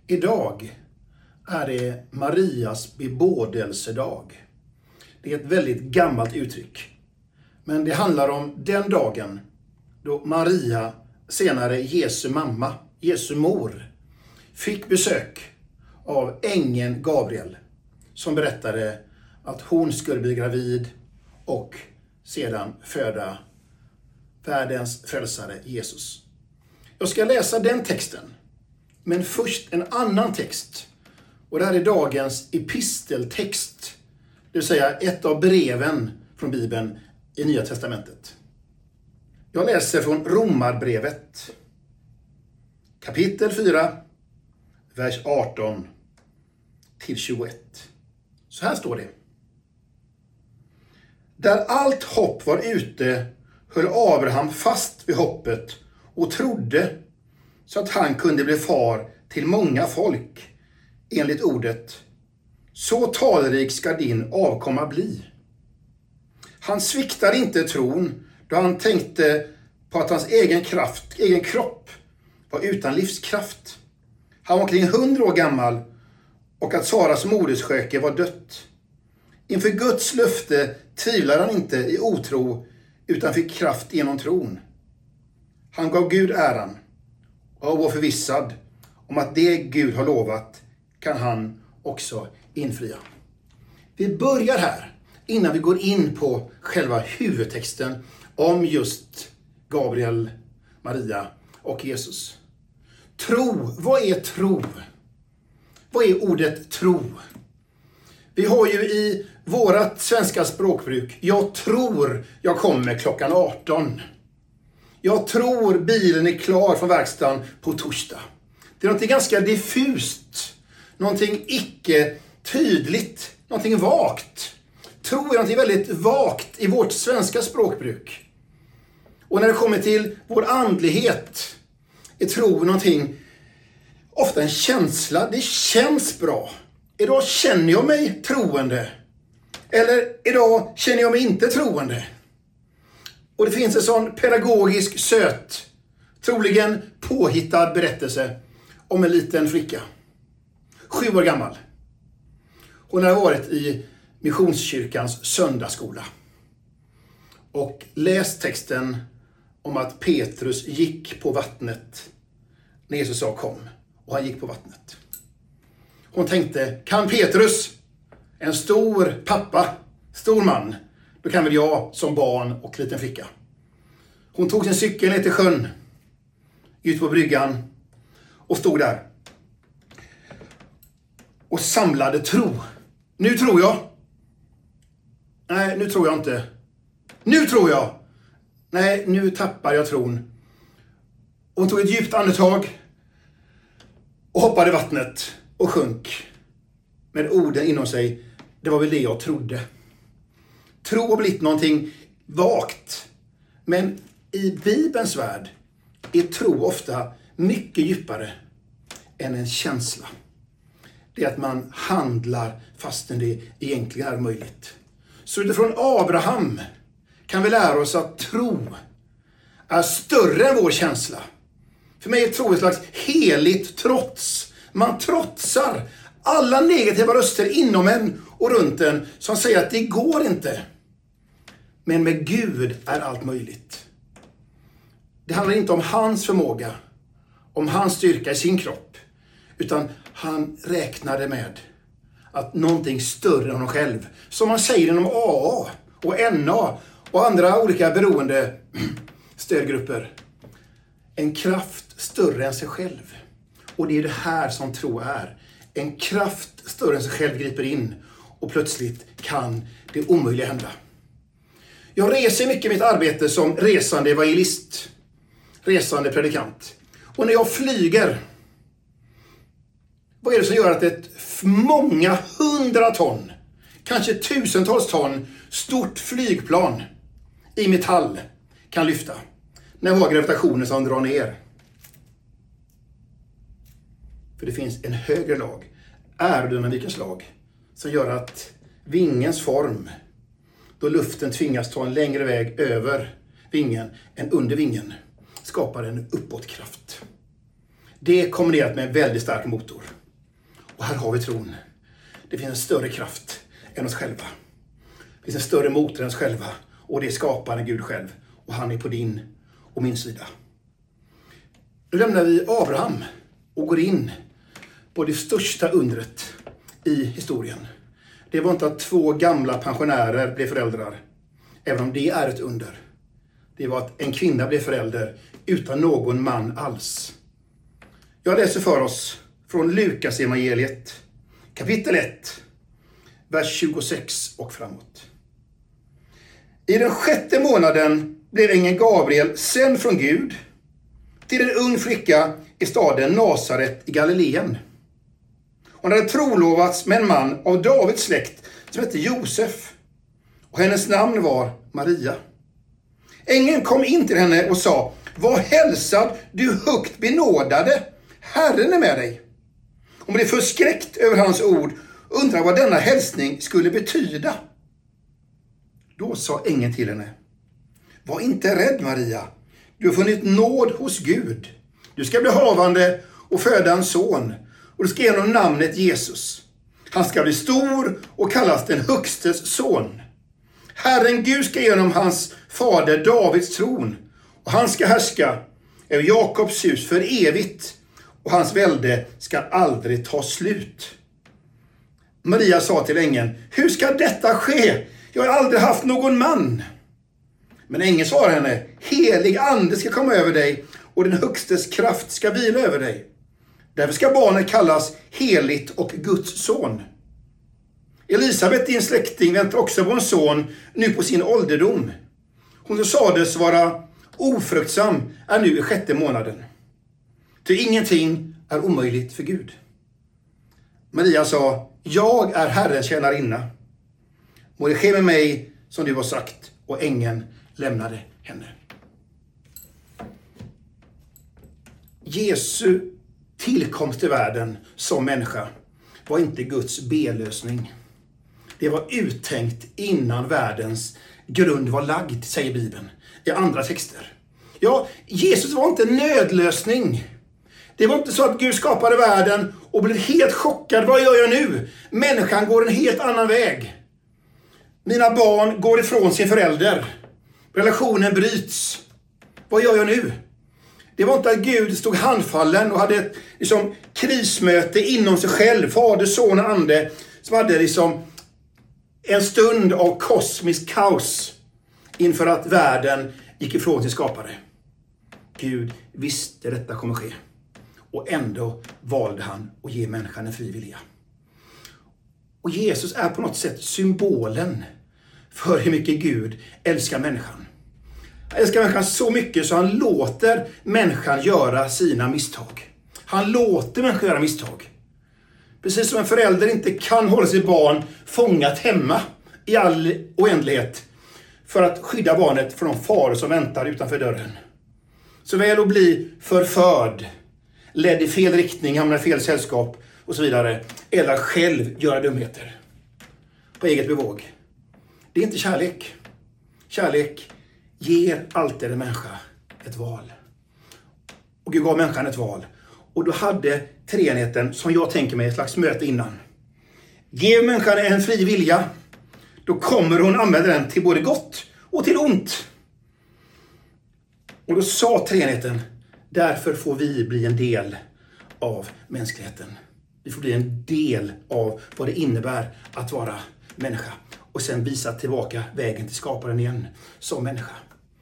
Idag är det Marias bebådelsedag. Det är ett väldigt gammalt uttryck. Men det handlar om den dagen då Maria, senare Jesu mamma, Jesu mor, fick besök av ängeln Gabriel som berättade att hon skulle bli gravid och sedan föda världens frälsare Jesus. Jag ska läsa den texten, men först en annan text. Och det här är dagens episteltext, det vill säga ett av breven från Bibeln i Nya testamentet. Jag läser från Romarbrevet, kapitel 4, vers 18 till 21. Så här står det. Där allt hopp var ute höll Abraham fast vid hoppet och trodde så att han kunde bli far till många folk enligt ordet. Så talrik ska din avkomma bli. Han sviktade inte tron då han tänkte på att hans egen kropp var utan livskraft. Han var omkring 100 år gammal och att Saras modersköke var dött. Inför Guds löfte tvivlade han inte i otro utan fick kraft genom tron. Han gav Gud äran och var förvissad om att det Gud har lovat kan han också infria. Vi börjar här innan vi går in på själva huvudtexten om just Gabriel, Maria och Jesus. Tro, vad är tro? Vad är ordet tro? Vi har ju i vårat svenska språkbruk, jag tror jag kommer klockan 18. Jag tror bilen är klar från verkstaden på torsdag. Det är något ganska diffust, någonting icke tydligt, någonting vagt. Tro är någonting väldigt vagt i vårt svenska språkbruk. Och när det kommer till vår andlighet är tro någonting, ofta en känsla, det känns bra. Idag känner jag mig troende. Eller idag känner jag mig inte troende. Och det finns en sån pedagogisk söt, troligen påhittad berättelse om en liten flicka. 7 år gammal. Hon har varit i Missionskyrkans söndagsskola. Och läst texten om att Petrus gick på vattnet när Jesus sa kom. Och han gick på vattnet. Hon tänkte, kan Petrus, en stor pappa, stor man, då kan väl jag som barn och liten flicka. Hon tog sin cykel ner till sjön, ut på bryggan och stod där. Och samlade tro. Nu tror jag. Nej, nu tror jag inte. Nu tror jag. Nej, nu tappar jag tron. Och hon tog ett djupt andetag och hoppade i vattnet och sjönk. Med orden inom sig, det var väl det jag trodde. Tro har blivit någonting vagt. Men i Bibelns värld är tro ofta mycket djupare än en känsla. Det är att man handlar fastän det egentligen är möjligt. Så utifrån Abraham kan vi lära oss att tro är större än vår känsla. För mig är tro ett slags heligt trots. Man trotsar alla negativa röster inom en och runt en som säger att det går inte. Men med Gud är allt möjligt. Det handlar inte om hans förmåga, om hans styrka i sin kropp. Utan han räknade med att någonting större än honom själv, som man säger inom AA och NA och andra olika beroende stödgrupper. En kraft större än sig själv. Och det är det här som tro är. En kraft större än sig själv griper in och plötsligt kan det omöjliga hända. Jag reser mycket i mitt arbete som resande evangelist, resande predikant. Och när jag flyger, vad är det som gör att många 100 ton, kanske tusentals ton, stort flygplan i metall kan lyfta? När vi har gravitationen som drar ner. För det finns en högre lag, aerodynamikens lag, som gör att vingens form, då luften tvingas ta en längre väg över vingen än under vingen, skapar en uppåtkraft. Det kombinerat med en väldigt stark motor. Och här har vi tron. Det finns en större kraft än oss själva. Det finns en större motor än oss själva. Och det är skaparen Gud själv. Och han är på din och min sida. Nu lämnar vi Abraham och går in på det största undret i historien. Det var inte att 2 gamla pensionärer blev föräldrar, även om det är ett under. Det var att en kvinna blev förälder utan någon man alls. Jag läser för oss från Lukas evangeliet, kapitel 1, vers 26 och framåt. I den 6:e månaden blev ängeln Gabriel sänd från Gud till en ung flicka i staden Nasaret i Galileen. Hon hade trolovats med en man av Davids släkt som hette Josef, och hennes namn var Maria. Ängeln kom in till henne och sa: var hälsad, du högt benådade, Herren är med dig. Hon blev förskräckt över hans ord och undrade vad denna hälsning skulle betyda. Då sa ängeln till henne: var inte rädd, Maria, du har funnit nåd hos Gud. Du ska bli havande och föda en son, och du ska ge honom namnet Jesus. Han ska bli stor och kallas den högstes son. Herren Gud ska ge honom hans fader Davids tron, och han ska härska över Jakobs hus för evigt, och hans välde ska aldrig ta slut. Maria sa till ängeln: hur ska detta ske? Jag har aldrig haft någon man. Men ängeln svarade henne: helig ande ska komma över dig, och den högstes kraft ska vila över dig. Därför ska barnet kallas heligt och Guds son. Elisabet, din släkting, väntar också på en son nu på sin ålderdom. Hon som sades vara ofruktsam är nu i 6:e månaden. Ty ingenting är omöjligt för Gud. Maria sa: jag är Herrens tjänarinna. Må det ske med mig som du har sagt. Och ängeln lämnade henne. Jesu tillkomst till världen som människa var inte Guds B-lösning. Det var uttänkt innan världens grund var lagd, säger Bibeln i andra texter. Ja, Jesus var inte en nödlösning. Det var inte så att Gud skapade världen och blev helt chockad. Vad gör jag nu? Människan går en helt annan väg. Mina barn går ifrån sin förälder. Relationen bryts. Vad gör jag nu? Det var inte att Gud stod handfallen och hade ett krismöte inom sig själv. Fader, son och ande. Som hade en stund av kosmisk kaos inför att världen gick ifrån sin skapare. Gud visste detta kommer ske. Och ändå valde han att ge människan en fri vilja. Och Jesus är på något sätt symbolen för hur mycket Gud älskar människan. Han älskar människan så mycket så han låter människan göra sina misstag. Han låter människan göra misstag. Precis som en förälder inte kan hålla sitt barn fångat hemma i all oändlighet för att skydda barnet från de faror som väntar utanför dörren. Så väl att bli förförd, ledd i fel riktning, hamna i fel sällskap och så vidare. Eller själv göra dumheter på eget bevåg. Det är inte kärlek. Kärlek ger alltid en människa ett val. Och Gud gav människan ett val. Och då hade treenigheten, som jag tänker mig, ett slags möte innan. Ge människan en fri vilja, då kommer hon använda den till både gott och till ont. Och då sa treenigheten: därför får vi bli en del av mänskligheten. Vi får bli en del av vad det innebär att vara människa. Och sen visa tillbaka vägen till skaparen igen som människa.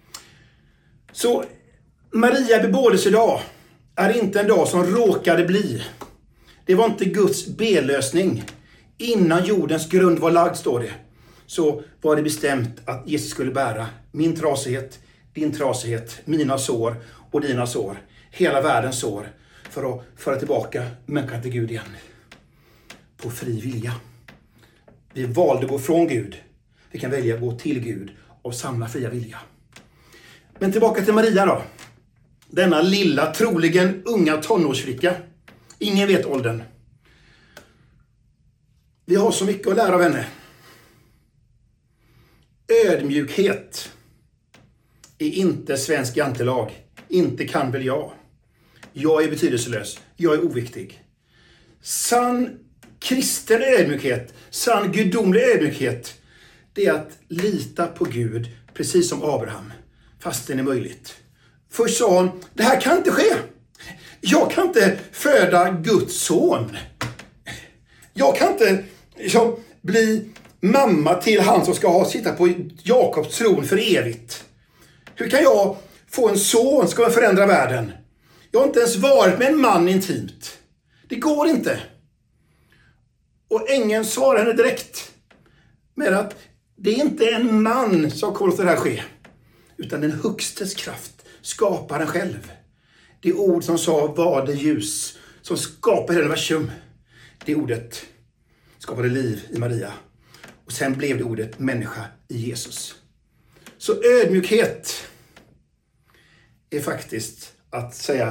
Så Maria bebådelsedag är inte en dag som råkade bli. Det var inte Guds B-lösning. Innan jordens grund var lagd, står det, så var det bestämt att Jesus skulle bära min trasighet, din trasighet, mina sår och dina sår. Hela världens sår, för att föra tillbaka människan till Gud igen. På fri vilja. Vi valde att gå från Gud. Vi kan välja att gå till Gud av samma fria vilja. Men tillbaka till Maria då. Denna lilla, troligen unga tonårsflicka. Ingen vet åldern. Vi har så mycket att lära av henne. Ödmjukhet är inte svensk jantelag. Inte kan väl jag. Jag är betydelselös. Jag är oviktig. Sann kristen ödmjukhet, sann gudomlig ödmjukhet, det är att lita på Gud precis som Abraham, fast det är möjligt. Först sa han, det här kan inte ske. Jag kan inte föda Guds son. Jag kan inte bli mamma till han som ska sitta på Jakobs tron för evigt. Hur kan jag få en son som ska förändra världen? Jag har inte ens varit med en man intimt. Det går inte. Och ängeln svarar henne direkt med att det är inte en man som kommer att det här ske, utan den högstes kraft, skaparen själv. Det ord som sa var det ljus, som skapade hela universum. Det ordet skapade liv i Maria. Och sen blev det ordet människa i Jesus. Så ödmjukhet är faktiskt att säga,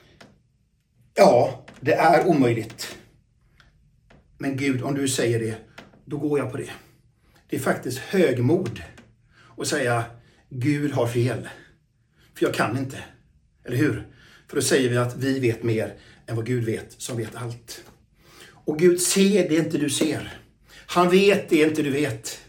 ja, det är omöjligt. Men Gud, om du säger det, då går jag på det. Det är faktiskt högmod att säga, Gud har fel. För jag kan inte. Eller hur? För då säger vi att vi vet mer än vad Gud vet, som vet allt. Och Gud ser det inte du ser. Han vet det inte du vet.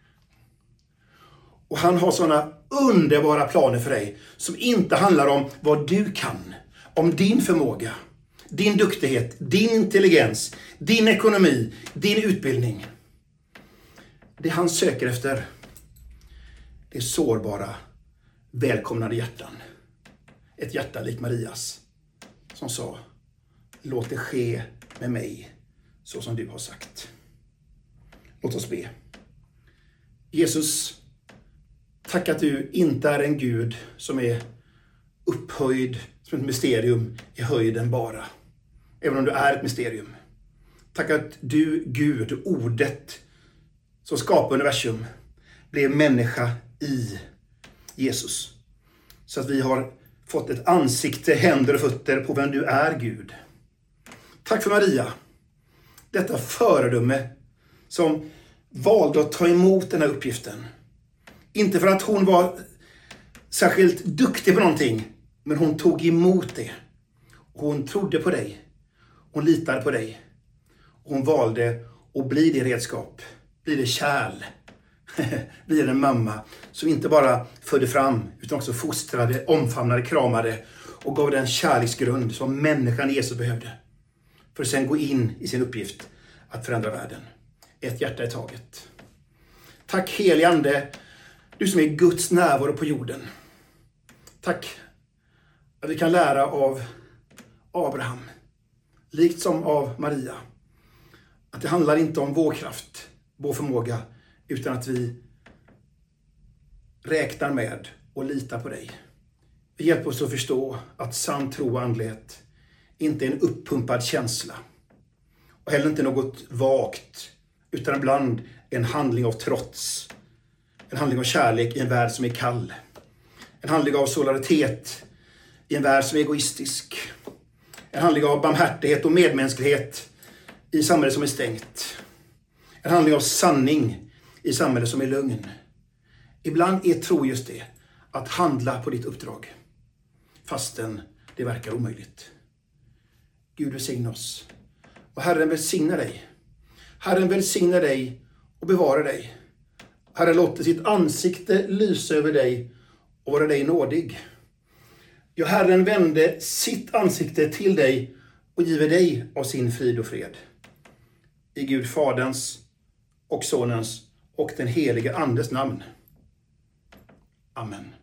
Och han har sådana underbara planer för dig som inte handlar om vad du kan, om din förmåga, din duktighet, din intelligens, din ekonomi, din utbildning. Det han söker efter, det är sårbara, välkomnade hjärtan. Ett hjärta likt Marias som sa, låt det ske med mig så som du har sagt. Låt oss be. Jesus, tack att du inte är en Gud som är upphöjd som ett mysterium i höjden bara. Även om du är ett mysterium. Tack att du, Gud, ordet som skapar universum, blev människa i Jesus. Så att vi har fått ett ansikte, händer och fötter på vem du är, Gud. Tack för Maria. Detta föredöme som valde att ta emot den här uppgiften. Inte för att hon var särskilt duktig på någonting, men hon tog emot det. Hon trodde på dig. Hon litade på dig. Hon valde att bli det redskap. Bli det kärl. Bli en mamma som inte bara födde fram utan också fostrade, omfamnade, kramade och gav den kärleksgrund som människan Jesus behövde. För att sen gå in i sin uppgift att förändra världen. Ett hjärta i taget. Tack helige Ande, du som är Guds närvaro på jorden. Tack att vi kan lära av Abraham, likt som av Maria. Att det handlar inte om vår kraft, vår förmåga, utan att vi räknar med och litar på dig. Vi hjälper oss att förstå att sann tro och andlighet inte är en uppumpad känsla. Och heller inte något vagt, utan ibland en handling av trots. En handling av kärlek i en värld som är kall. En handling av solidaritet i en värld som är egoistisk. En handling av barmhärtighet och medmänsklighet i samhället som är stängt. En handling av sanning i samhället som är lögn. Ibland är tro just det, att handla på ditt uppdrag. Fastän det verkar omöjligt. Gud välsigna oss. Och Herren välsigna dig. Herren välsigna dig och bevara dig. Herren låter sitt ansikte lysa över dig och vara dig nådig. Ja, Herren vände sitt ansikte till dig och giver dig av sin frid och fred. I Gud Faderns och Sonens och den helige Andes namn. Amen.